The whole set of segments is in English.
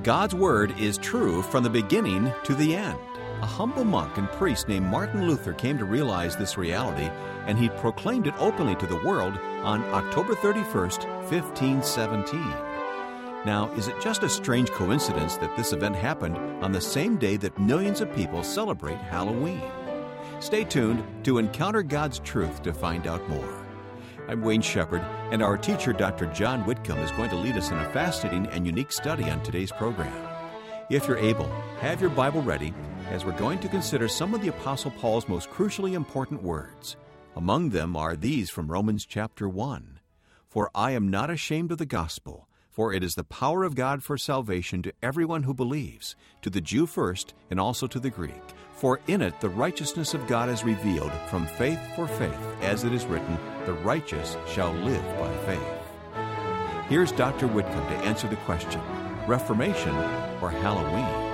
God's Word is true from the beginning to the end. A humble monk and priest named Martin Luther came to realize this reality, and he proclaimed it openly to the world on October 31st, 1517. Now, is it just a strange coincidence that this event happened on the same day that millions of people celebrate Halloween? Stay tuned to Encounter God's Truth to find out more. I'm Wayne Shepherd, and our teacher, Dr. John Whitcomb, is going to lead us in a fascinating and unique study on today's program. If you're able, have your Bible ready, as we're going to consider some of the Apostle Paul's most crucially important words. Among them are these from Romans chapter 1. For I am not ashamed of the gospel, for it is the power of God for salvation to everyone who believes, to the Jew first, and also to the Greek. For in it the righteousness of God is revealed from faith for faith, as it is written, the righteous shall live by faith. Here's Dr. Whitcomb to answer the question, Reformation or Halloween?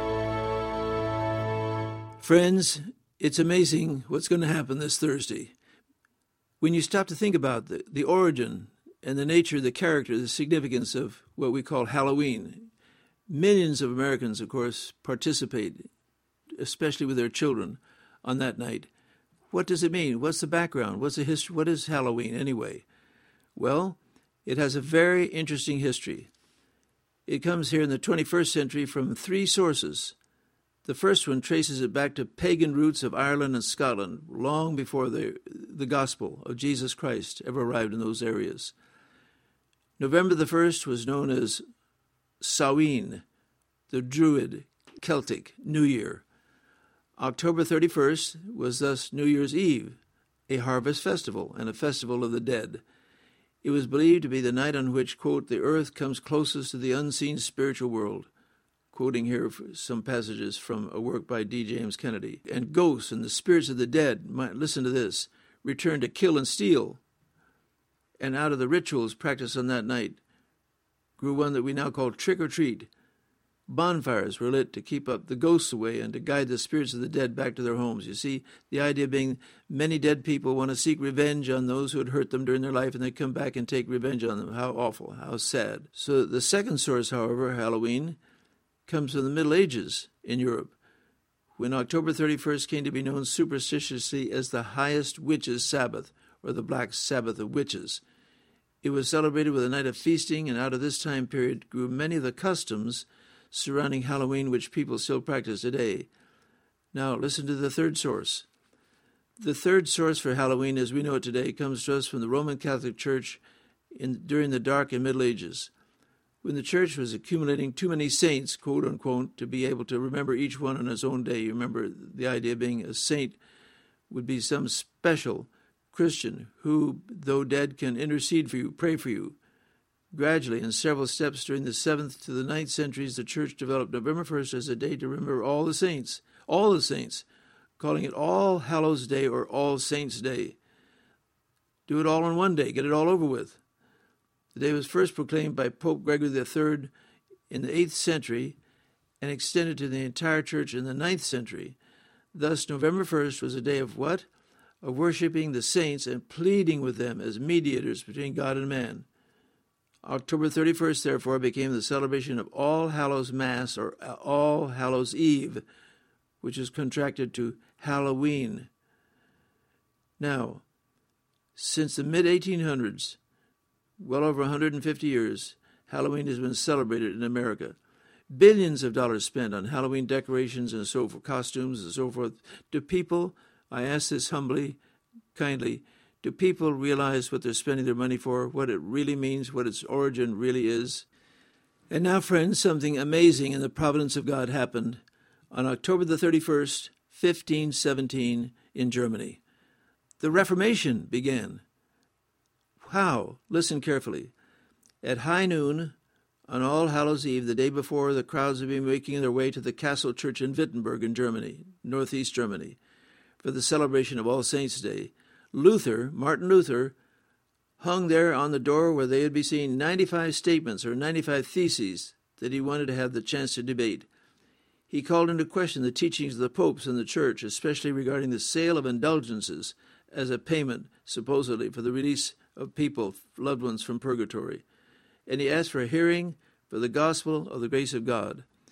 Friends, it's amazing what's going to happen this Thursday. When you stop to think about the origin and the nature, the character, the significance of what we call Halloween, millions of Americans, of course, participate, especially with their children, on that night. What does it mean? What's the background? What's the history? What is Halloween anyway? Well, it has a very interesting history. It comes here in the 21st century from three sources. The first one traces it back to pagan roots of Ireland and Scotland, long before the gospel of Jesus Christ ever arrived in those areas. November the 1st was known as Samhain, the Druid Celtic New Year. October 31st was thus New Year's Eve, a harvest festival and a festival of the dead. It was believed to be the night on which, quote, the earth comes closest to the unseen spiritual world, quoting here some passages from a work by D. James Kennedy. And ghosts and the spirits of the dead, might listen to this, return to kill and steal. And out of the rituals practiced on that night grew one that we now call trick or treat. Bonfires were lit to keep up the ghosts away and to guide the spirits of the dead back to their homes. You see, the idea being many dead people want to seek revenge on those who had hurt them during their life, and they come back and take revenge on them. How awful, how sad. So the second source, however, Halloween, comes from the Middle Ages in Europe, when October 31st came to be known superstitiously as the highest witches' Sabbath, or the Black Sabbath of Witches. It was celebrated with a night of feasting, and out of this time period grew many of the customs surrounding Halloween which people still practice today. Now, listen to the third source. The third source for Halloween, as we know it today, comes to us from the Roman Catholic Church during the Dark and Middle Ages, when the Church was accumulating too many saints, quote unquote, to be able to remember each one on his own day. You remember the idea being a saint would be some special Christian who, though dead, can intercede for you, pray for you. Gradually, in several steps during the 7th to the 9th centuries, the Church developed November 1st as a day to remember all the saints, calling it All Hallows Day or All Saints' Day. Do it all in one day, get it all over with. The day was first proclaimed by Pope Gregory III in the 8th century and extended to the entire Church in the 9th century. Thus, November 1st was a day of what? Of worshiping the saints and pleading with them as mediators between God and man. October 31st, therefore, became the celebration of All Hallows Mass, or All Hallows Eve, which is contracted to Halloween. Now, since the mid-1800s, well over 150 years, Halloween has been celebrated in America. Billions of dollars spent on Halloween decorations and so forth, costumes and so forth. Do people, I ask this humbly, kindly, do people realize what they're spending their money for, what it really means, what its origin really is? And now, friends, something amazing in the providence of God happened on October the 31st, 1517, in Germany. The Reformation began. How? Listen carefully. At high noon, on All Hallows Eve, the day before, the crowds had been making their way to the Castle Church in Wittenberg in Germany, northeast Germany, for the celebration of All Saints' Day. Martin Luther, hung there on the door where they would be seeing 95 statements or 95 theses that he wanted to have the chance to debate. He called into question the teachings of the popes and the church, especially regarding the sale of indulgences as a payment, supposedly, for the release of people, loved ones from purgatory. And he asked for a hearing for the gospel of the grace of God.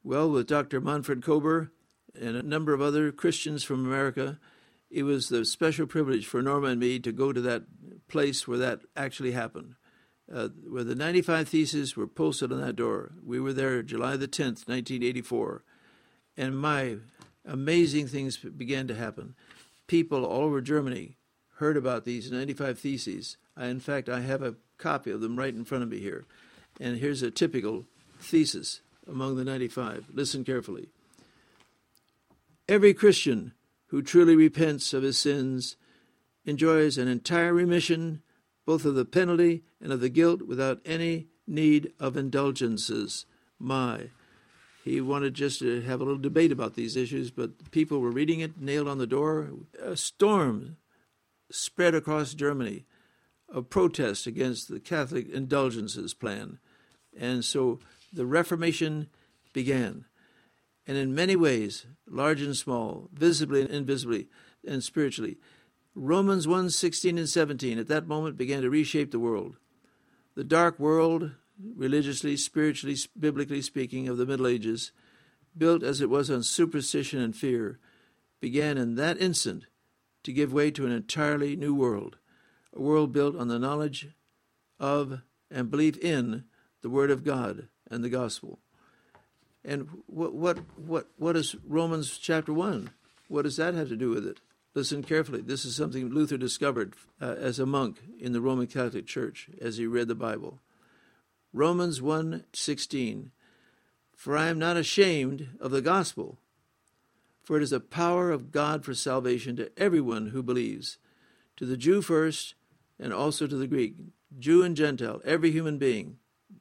Well, with Dr. Manfred Kober and a number of other Christians from America, it was the special privilege for Norma and me to go to that place where that actually happened, where the 95 Theses were posted on that door. We were there July the 10th, 1984, and my amazing things began to happen. People all over Germany heard about these 95 Theses. In fact, I have a copy of them right in front of me here, and here's a typical thesis among the 95. Listen carefully. Every Christian who truly repents of his sins enjoys an entire remission both of the penalty and of the guilt without any need of indulgences. He wanted just to have a little debate about these issues, but people were reading it, nailed on the door. A storm spread across Germany of protest against the Catholic indulgences plan. And so the Reformation began. And in many ways, large and small, visibly and invisibly, and spiritually, Romans 1:16 and 17 at that moment began to reshape the world. The dark world, religiously, spiritually, biblically speaking, of the Middle Ages, built as it was on superstition and fear, began in that instant to give way to an entirely new world, a world built on the knowledge of and belief in the Word of God and the Gospel. And what is Romans chapter 1? What does that have to do with it? Listen carefully. This is something Luther discovered as a monk in the Roman Catholic Church as he read the Bible. Romans 1:16, for I am not ashamed of the gospel, for it is the power of God for salvation to everyone who believes, to the Jew first and also to the Greek, Jew and Gentile, every human being,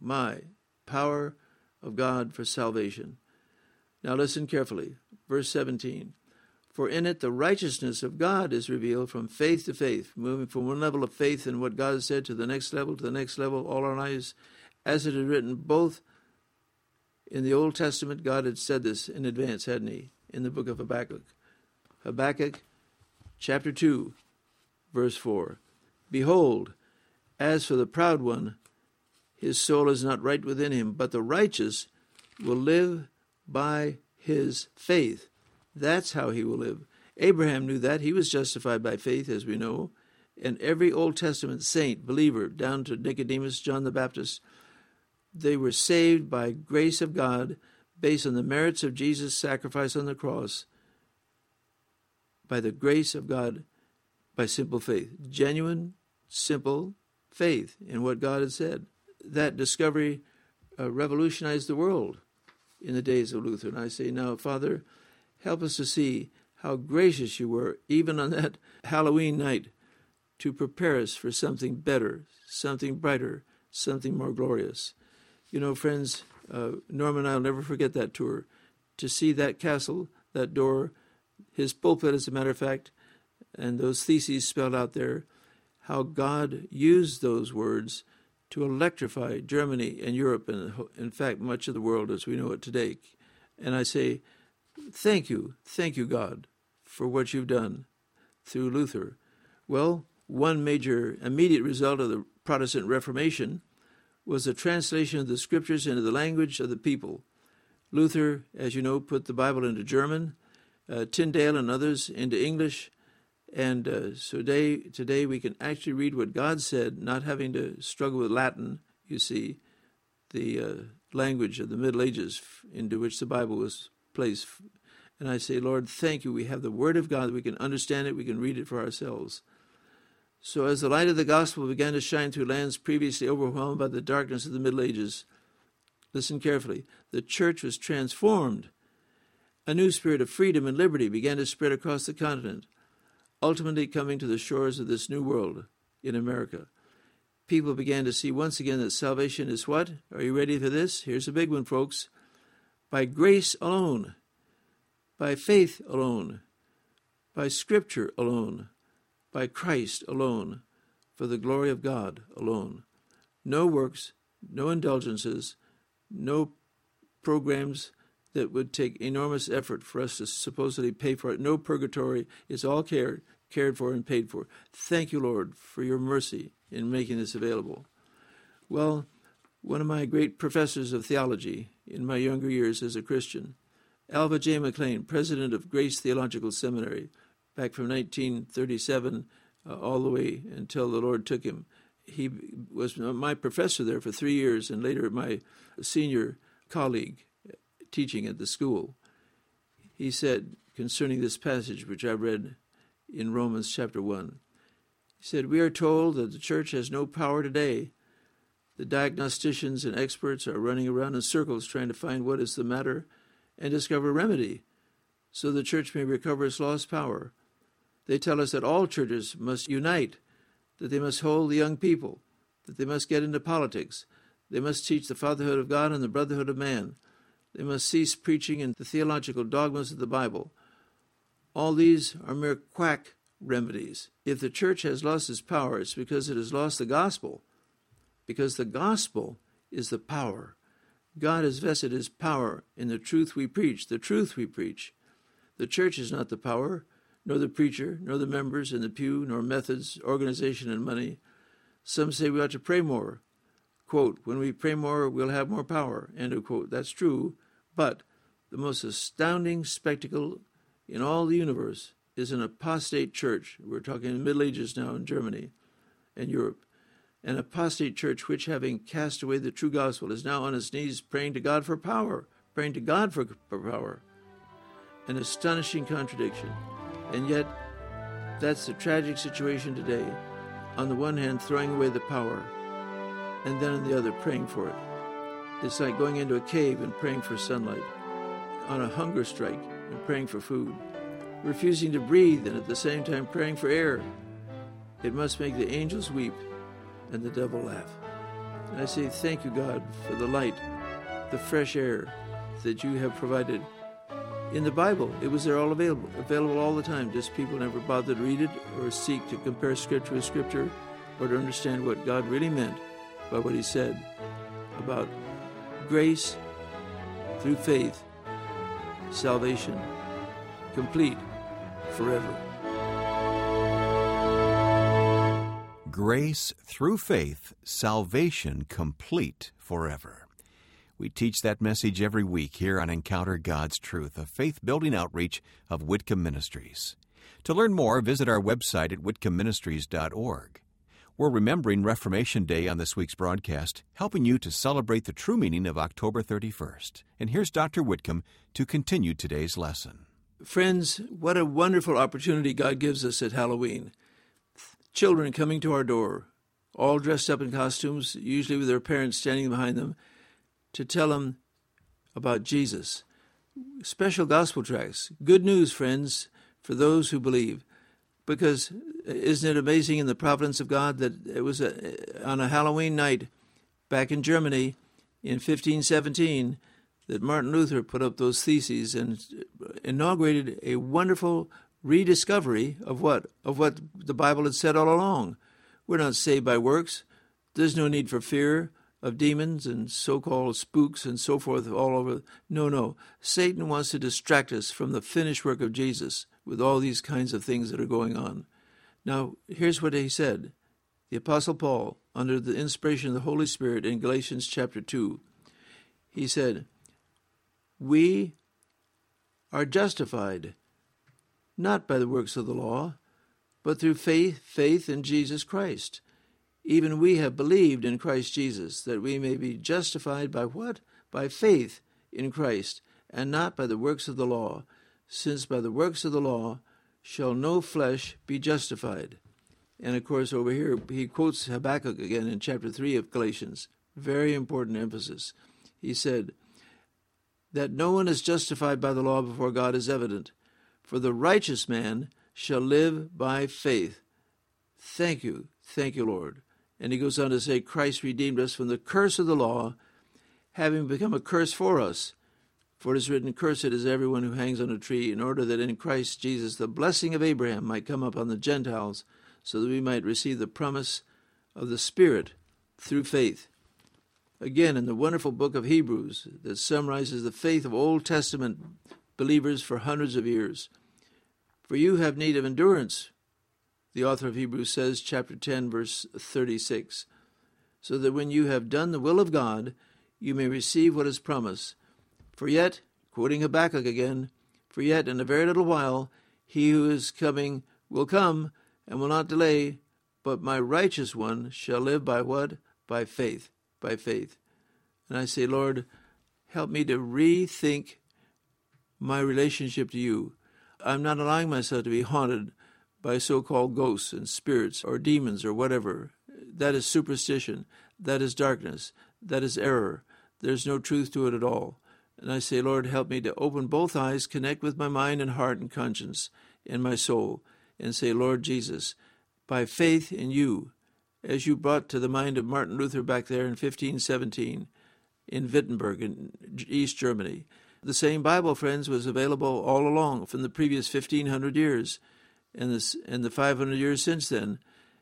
power of God for salvation. Now listen carefully. Verse 17, for in it the righteousness of God is revealed from faith to faith, moving from one level of faith in what God has said to the next level, all our lives. As it is written, both in the Old Testament, God had said this in advance, hadn't he? In the book of Habakkuk. Habakkuk chapter 2, verse 4. Behold, as for the proud one, his soul is not right within him, but the righteous will live by his faith. That's how he will live. Abraham knew that. He was justified by faith, as we know. And every Old Testament saint, believer, down to Nicodemus, John the Baptist, they were saved by grace of God based on the merits of Jesus' sacrifice on the cross, by the grace of God, by simple faith. Genuine, simple faith in what God had said. That discovery revolutionized the world in the days of Luther. And I say, now, Father, help us to see how gracious you were, even on that Halloween night, to prepare us for something better, something brighter, something more glorious. You know, friends, Norm and I will never forget that tour. To see that castle, that door, his pulpit, as a matter of fact, and those theses spelled out there, how God used those words to electrify Germany and Europe and, in fact, much of the world as we know it today. And I say, thank you, God, for what you've done through Luther. Well, one major immediate result of the Protestant Reformation was the translation of the Scriptures into the language of the people. Luther, as you know, put the Bible into German, Tyndale and others into English, and so today we can actually read what God said, not having to struggle with Latin, you see, the language of the Middle Ages into which the Bible was placed. And I say, Lord, thank you. We have the Word of God. We can understand it. We can read it for ourselves. So as the light of the gospel began to shine through lands previously overwhelmed by the darkness of the Middle Ages, listen carefully, the church was transformed. A new spirit of freedom and liberty began to spread across the continent, ultimately coming to the shores of this new world in America. People began to see once again that salvation is what? Are you ready for this? Here's a big one, folks. By grace alone, by faith alone, by Scripture alone, by Christ alone, for the glory of God alone. No works, no indulgences, no programs that would take enormous effort for us to supposedly pay for it. No purgatory. It's all cared for and paid for. Thank you, Lord, for your mercy in making this available. Well, one of my great professors of theology in my younger years as a Christian, Alva J. McLean, president of Grace Theological Seminary, back from 1937 all the way until the Lord took him. He was my professor there for 3 years and later my senior colleague teaching at the school. He said concerning this passage, which I read in Romans chapter 1, he said, "We are told that the church has no power today. The diagnosticians and experts are running around in circles trying to find what is the matter and discover a remedy so the church may recover its lost power. They tell us that all churches must unite, that they must hold the young people, that they must get into politics, they must teach the fatherhood of God and the brotherhood of man. They must cease preaching in the theological dogmas of the Bible. All these are mere quack remedies. If the church has lost its power, it's because it has lost the gospel, because the gospel is the power. God has vested his power in the truth we preach, the truth we preach. The church is not the power, nor the preacher, nor the members in the pew, nor methods, organization, and money. Some say we ought to pray more. Quote, when we pray more, we'll have more power. End of quote. That's true, but the most astounding spectacle in all the universe is an apostate church. We're talking in the Middle Ages now in Germany and Europe. An apostate church which, having cast away the true gospel, is now on its knees praying to God for power, praying to God for power. An astonishing contradiction. And yet, that's the tragic situation today. On the one hand, throwing away the power, and then on the other, praying for it. It's like going into a cave and praying for sunlight, on a hunger strike and praying for food, refusing to breathe and at the same time praying for air. It must make the angels weep and the devil laugh. And I say thank you, God, for the light, the fresh air that you have provided. In the Bible, it was there all available all the time. Just people never bothered to read it or seek to compare Scripture with Scripture or to understand what God really meant by what he said about grace through faith, salvation, complete forever. Grace through faith, salvation complete forever. We teach that message every week here on Encounter God's Truth, a faith-building outreach of Whitcomb Ministries. To learn more, visit our website at whitcombministries.org. We're remembering Reformation Day on this week's broadcast, helping you to celebrate the true meaning of October 31st. And here's Dr. Whitcomb to continue today's lesson. Friends, what a wonderful opportunity God gives us at Halloween. Children coming to our door, all dressed up in costumes, usually with their parents standing behind them, to tell them about Jesus. Special gospel tracts. Good news, friends, for those who believe. Because isn't it amazing in the providence of God that it was on a Halloween night back in Germany in 1517 that Martin Luther put up those theses and inaugurated a wonderful rediscovery of what the Bible had said all along. We're not saved by works. There's no need for fear of demons and so-called spooks and so forth all over. No. Satan wants to distract us from the finished work of Jesus with all these kinds of things that are going on. Now, here's what he said. The Apostle Paul, under the inspiration of the Holy Spirit in Galatians chapter 2, he said, we are justified not by the works of the law, but through faith in Jesus Christ. Even we have believed in Christ Jesus, that we may be justified by what? By faith in Christ, and not by the works of the law, since by the works of the law shall no flesh be justified. And of course, over here, he quotes Habakkuk again in chapter 3 of Galatians. Very important emphasis. He said, that no one is justified by the law before God is evident, for the righteous man shall live by faith. Thank you, Lord. And he goes on to say, Christ redeemed us from the curse of the law, having become a curse for us. For it is written, cursed is everyone who hangs on a tree, in order that in Christ Jesus the blessing of Abraham might come upon the Gentiles, so that we might receive the promise of the Spirit through faith. Again, in the wonderful book of Hebrews that summarizes the faith of Old Testament believers for hundreds of years. For you have need of endurance, the author of Hebrews says, chapter 10, verse 36, so that when you have done the will of God, you may receive what is promised. For yet, quoting Habakkuk again, for yet in a very little while he who is coming will come and will not delay, but my righteous one shall live by what? By faith, by faith. And I say, Lord, help me to rethink my relationship to you. I'm not allowing myself to be haunted by so-called ghosts and spirits or demons or whatever. That is superstition. That is darkness. That is error. There's no truth to it at all. And I say, Lord, help me to open both eyes, connect with my mind and heart and conscience and my soul, and say, Lord Jesus, by faith in you, as you brought to the mind of Martin Luther back there in 1517 in Wittenberg in East Germany. The same Bible, friends, was available all along from the previous 1,500 years and the 500 years since then.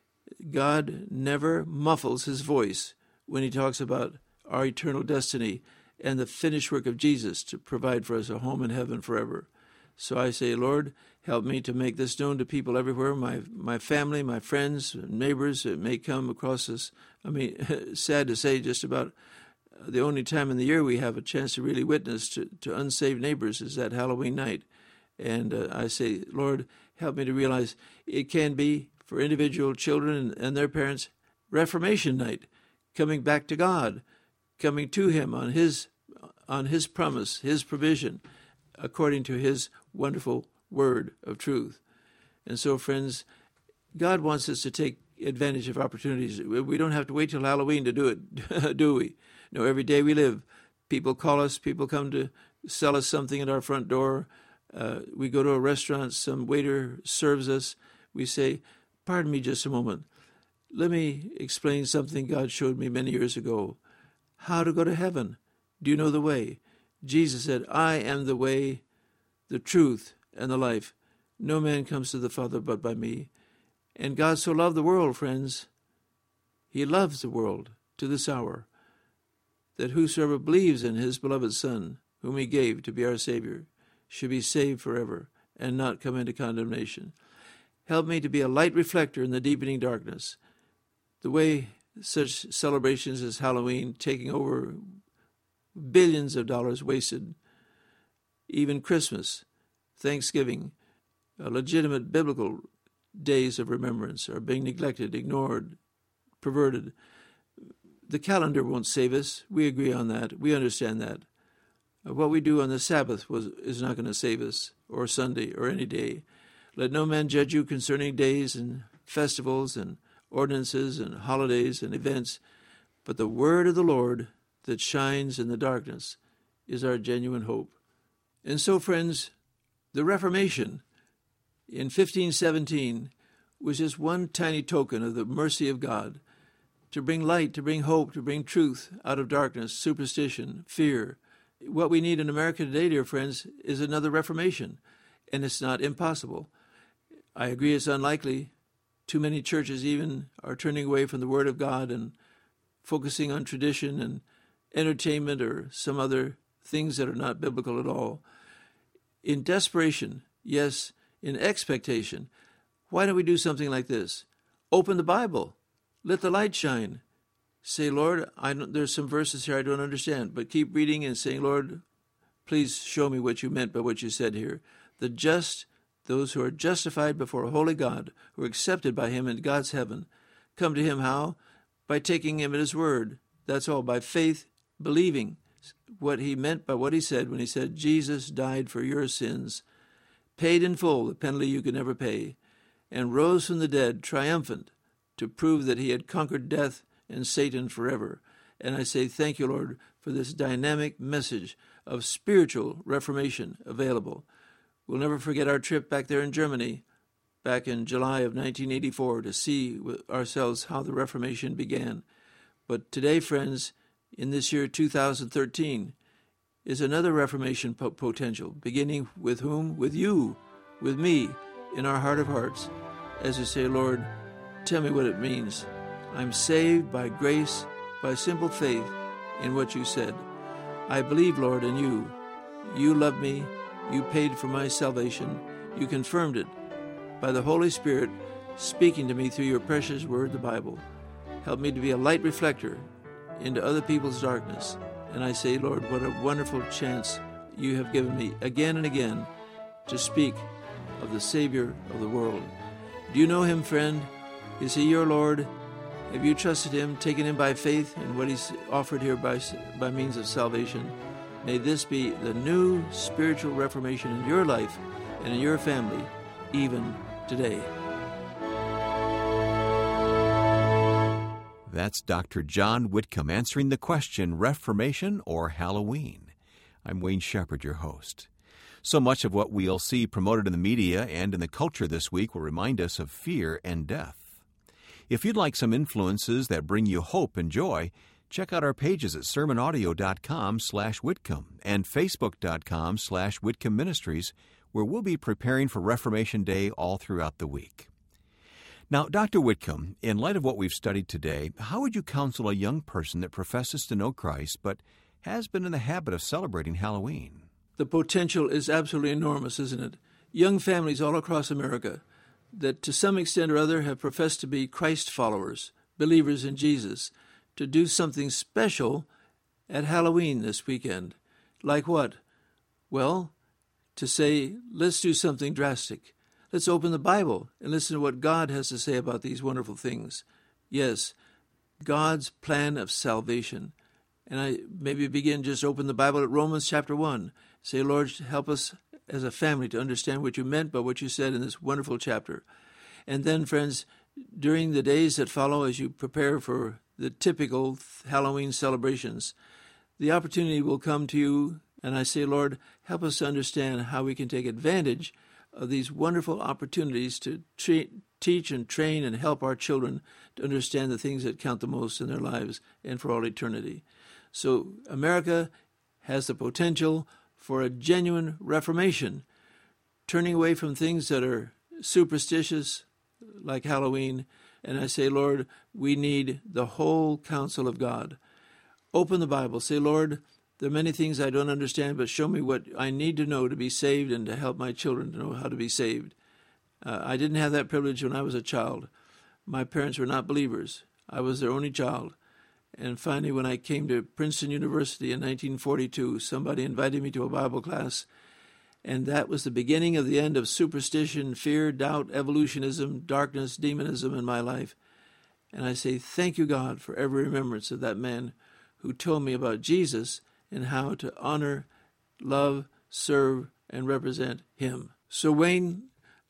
God never muffles his voice when he talks about our eternal destiny and the finished work of Jesus to provide for us a home in heaven forever. So I say, Lord, help me to make this known to people everywhere, my family, my friends, neighbors that may come across this. I mean, sad to say, just about the only time in the year we have a chance to really witness to unsaved neighbors is that Halloween night. And I say, Lord, help me to realize it can be for individual children and their parents, Reformation night, coming back to God, coming to him on his promise, his provision, according to his wonderful word of truth. And so, friends, God wants us to take advantage of opportunities. We don't have to wait till Halloween to do it, do we? No, every day we live, people call us, people come to sell us something at our front door. We go to a restaurant, some waiter serves us. We say, pardon me just a moment. Let me explain something God showed me many years ago. How to go to heaven. Do you know the way? Jesus said, I am the way, the truth, and the life. No man comes to the Father but by me. And God so loved the world, friends. He loves the world to this hour, that whosoever believes in his beloved Son, whom he gave to be our Savior, should be saved forever and not come into condemnation. Help me to be a light reflector in the deepening darkness. The way such celebrations as Halloween, taking over billions of dollars wasted, even Christmas, Thanksgiving, legitimate biblical days of remembrance are being neglected, ignored, perverted. The calendar won't save us. We agree on that. We understand that. What we do on the Sabbath is not going to save us, or Sunday, or any day. Let no man judge you concerning days and festivals and ordinances and holidays and events, but the word of the Lord that shines in the darkness is our genuine hope. And so, friends, the Reformation in 1517 was just one tiny token of the mercy of God to bring light, to bring hope, to bring truth out of darkness, superstition, fear. What we need in America today, dear friends, is another Reformation, and it's not impossible. I agree it's unlikely. Too many churches even are turning away from the Word of God and focusing on tradition and entertainment or some other things that are not biblical at all. In desperation, yes, in expectation, why don't we do something like this? Open the Bible. Let the light shine. Say, Lord, there's some verses here I don't understand, but keep reading and saying, Lord, please show me what you meant by what you said here. The just, those who are justified before a holy God, who are accepted by him in God's heaven, come to him how? By taking him at his word. That's all, by faith, believing what he meant by what he said when he said, Jesus died for your sins, paid in full the penalty you could never pay, and rose from the dead triumphant to prove that he had conquered death and Satan forever. And I say thank you, Lord, for this dynamic message of spiritual reformation available. We'll never forget our trip back there in Germany, back in July of 1984, to see ourselves how the Reformation began. But today, friends, in this year 2013, is another Reformation potential, beginning with whom? With you, with me, in our heart of hearts, as we say, Lord, tell me what it means. I'm saved by grace, by simple faith in what you said. I believe, Lord, in you. You love me. You paid for my salvation. You confirmed it by the Holy Spirit speaking to me through your precious word, the Bible. Help me to be a light reflector into other people's darkness. And I say, Lord, what a wonderful chance you have given me again and again to speak of the Savior of the world. Do you know him, friend? Is he your Lord? Have you trusted him, taken him by faith in what he's offered here by means of salvation? May this be the new spiritual reformation in your life and in your family, even today. That's Dr. John Whitcomb answering the question, Reformation or Halloween? I'm Wayne Shepherd, your host. So much of what we'll see promoted in the media and in the culture this week will remind us of fear and death. If you'd like some influences that bring you hope and joy, check out our pages at sermonaudio.com/Whitcomb and facebook.com/Whitcomb Ministries, where we'll be preparing for Reformation Day all throughout the week. Now, Dr. Whitcomb, in light of what we've studied today, how would you counsel a young person that professes to know Christ but has been in the habit of celebrating Halloween? The potential is absolutely enormous, isn't it? Young families all across America that to some extent or other have professed to be Christ followers, believers in Jesus, to do something special at Halloween this weekend. Like what? Well, to say, let's do something drastic. Let's open the Bible and listen to what God has to say about these wonderful things. Yes, God's plan of salvation. And I maybe just open the Bible at Romans chapter 1. Say, Lord, help us as a family to understand what you meant by what you said in this wonderful chapter. And then, friends, during the days that follow as you prepare for the typical Halloween celebrations, the opportunity will come to you, and I say, Lord, help us to understand how we can take advantage of these wonderful opportunities to teach and train and help our children to understand the things that count the most in their lives and for all eternity. So America has the potential for a genuine reformation, turning away from things that are superstitious, like Halloween. And I say, Lord, we need the whole counsel of God. Open the Bible. Say, Lord, there are many things I don't understand, but show me what I need to know to be saved and to help my children to know how to be saved. I didn't have that privilege when I was a child. My parents were not believers. I was their only child. And finally, when I came to Princeton University in 1942, somebody invited me to a Bible class, and that was the beginning of the end of superstition, fear, doubt, evolutionism, darkness, demonism in my life. And I say, thank you, God, for every remembrance of that man who told me about Jesus and how to honor, love, serve, and represent him. So, Wayne,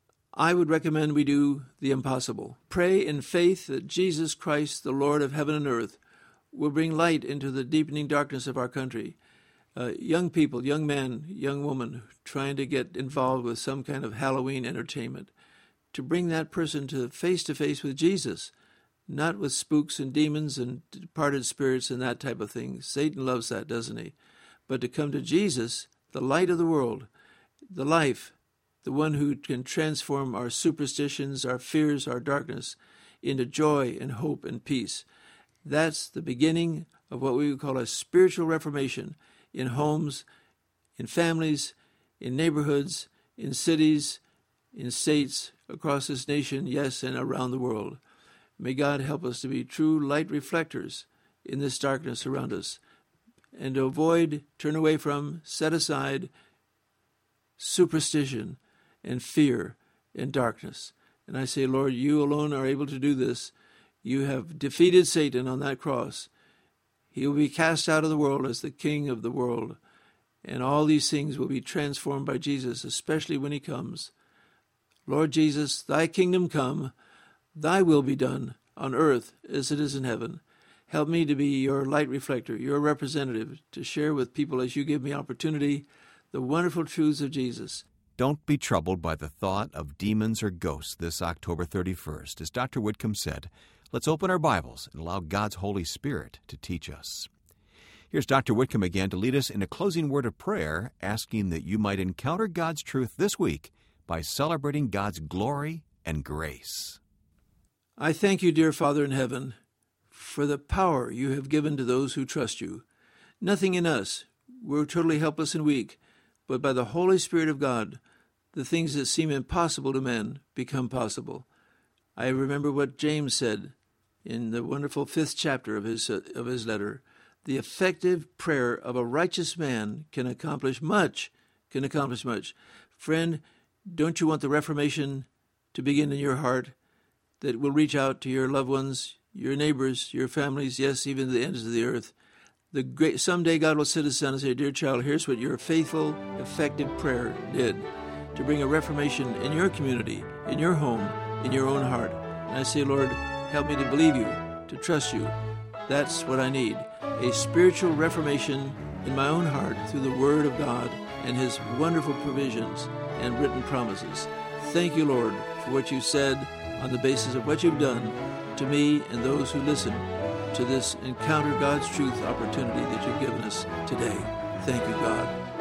I would recommend we do the impossible. Pray in faith that Jesus Christ, the Lord of heaven and earth, will bring light into the deepening darkness of our country. Young people, young man, young woman, trying to get involved with some kind of Halloween entertainment, to bring that person to face with Jesus, not with spooks and demons and departed spirits and that type of thing. Satan loves that, doesn't he? But to come to Jesus, the light of the world, the life, the one who can transform our superstitions, our fears, our darkness into joy and hope and peace. That's the beginning of what we would call a spiritual reformation in homes, in families, in neighborhoods, in cities, in states, across this nation, yes, and around the world. May God help us to be true light reflectors in this darkness around us and to avoid, turn away from, set aside superstition and fear and darkness. And I say, Lord, you alone are able to do this. You have defeated Satan on that cross. He will be cast out of the world as the king of the world. And all these things will be transformed by Jesus, especially when he comes. Lord Jesus, thy kingdom come, thy will be done on earth as it is in heaven. Help me to be your light reflector, your representative, to share with people as you give me opportunity the wonderful truths of Jesus. Don't be troubled by the thought of demons or ghosts this October 31st. As Dr. Whitcomb said, let's open our Bibles and allow God's Holy Spirit to teach us. Here's Dr. Whitcomb again to lead us in a closing word of prayer, asking that you might encounter God's truth this week by celebrating God's glory and grace. I thank you, dear Father in heaven, for the power you have given to those who trust you. Nothing in us, we're totally helpless and weak, but by the Holy Spirit of God, the things that seem impossible to men become possible. I remember what James said, in the wonderful 5th chapter of his letter. The effective prayer of a righteous man can accomplish much. Friend, don't you want the Reformation to begin in your heart that will reach out to your loved ones, your neighbors, your families, yes, even the ends of the earth? Someday God will sit us down and say, dear child, here's what your faithful, effective prayer did to bring a reformation in your community, in your home, in your own heart. And I say, Lord, help me to believe you, to trust you. That's what I need, a spiritual reformation in my own heart through the Word of God and His wonderful provisions and written promises. Thank you, Lord, for what you said on the basis of what you've done to me and those who listen to this Encounter God's Truth opportunity that you've given us today. Thank you, God.